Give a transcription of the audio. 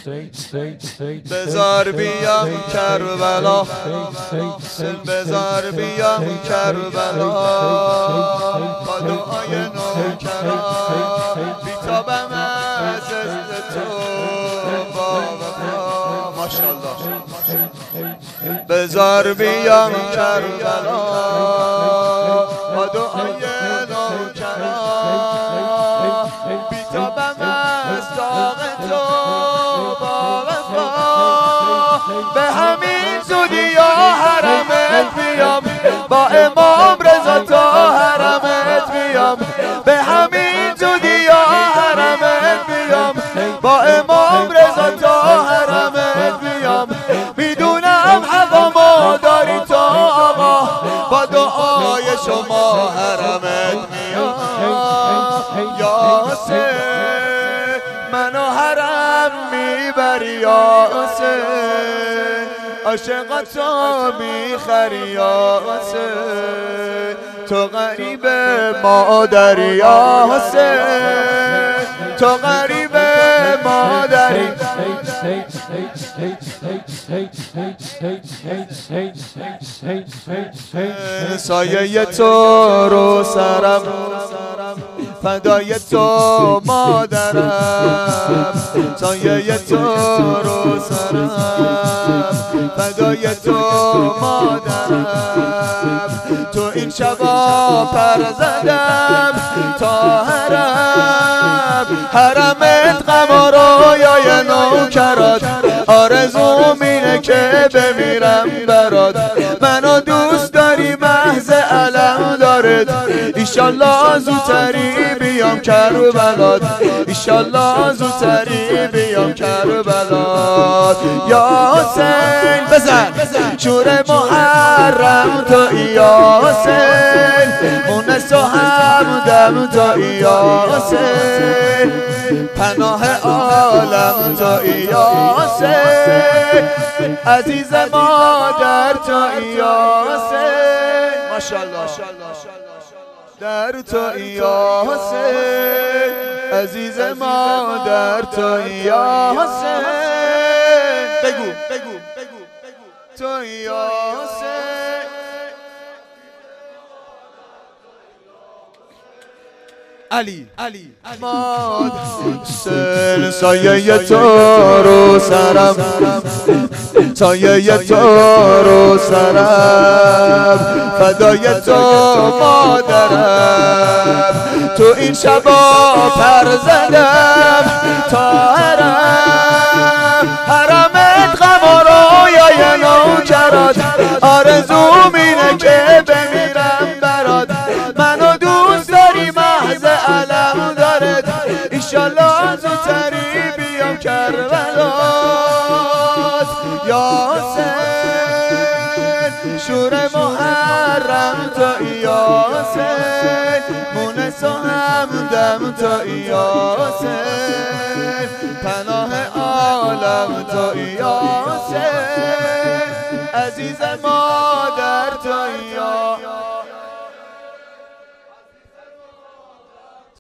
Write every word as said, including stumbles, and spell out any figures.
بزار بیام کربلا، بزار بیام کربلا، با دعای نوکران بیتابم از عشق تو با وفا. ماشاءالله. بزار بیام کربلا، با دعای نوکران بیتابم از داغ تو با وفا. به همین زودی یا حرمت بیام، با امام رضا تا حرمت بیام. به همین زودی یا حرمت بیام، با امام رضا تا حرمت بیام. میدونم هوا داری تو آقا، با دعای شما حرمت میام. یا حسین منو حرم میبری، یا حسین عاشقاتو میخری، یا حسین تو غریب مادری، یا حسین تو غریب مادری. سایه تو رو سرم، فدای تو مادرم. سایه تو رو سرم، فدای تو مادرم. تو این شبا پر زدم تا حرم، حرمت غم و رویای نوکرات. آرزوم اینه که بمیرم برات، منو دوست داری محض علم دارد. ایشالله زودتری بیام کربلات، ایشالله زودتری بیام کربلات. یا حسین بزن شور محرم تو، یا حسین مونس و همدم تو، یا حسین پناه عالم تو، یا حسین عزیز مادر تو، یا حسین ماشاءالله در تو، یا حسین عزیز مادر تو، یا حسین بگو بگو تو، یا حسین. علی علی حسین سایه تو رو سرم، سایه تو رو سرم، فدای تو مادرم. تو این شبا پر زدم تا حرم، حرمت غم و رویای نوکرات. آرزوم اینه که بمیرم برات، منو دوست داری محض علم دارد. ایشالله زودتری بیام کربلات. یا حسین شور محرم تو، یا حسین مونس و همدم تو، یا حسین پناه عالم تو، یا حسین عزیز مادر تو، یا